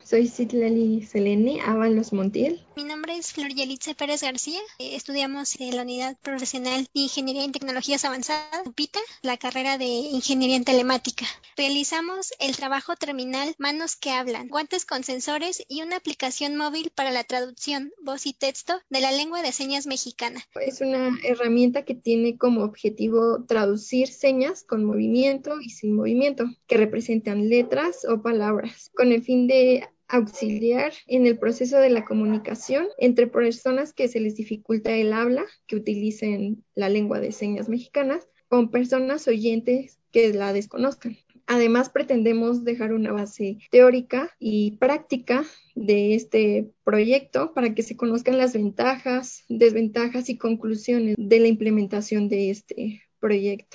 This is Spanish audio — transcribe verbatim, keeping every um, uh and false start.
Soy Citlali Selene Ábalos Montiel. Mi nombre es Flor Yelitza Pérez García. Eh, Estudiamos en la Unidad Profesional de Ingeniería en Tecnologías Avanzadas, UPITA, la carrera de Ingeniería en Telemática. Realizamos el trabajo terminal Manos que Hablan, guantes con sensores y una aplicación móvil para la traducción, voz y texto de la lengua de señas mexicana. Es una herramienta que tiene como objetivo traducir señas con movimiento y sin movimiento, que representan letras o palabras, con el fin de auxiliar en el proceso de la comunicación entre personas que se les dificulta el habla, que utilicen la lengua de señas mexicanas, con personas oyentes que la desconozcan. Además, pretendemos dejar una base teórica y práctica de este proyecto para que se conozcan las ventajas, desventajas y conclusiones de la implementación de este proyecto.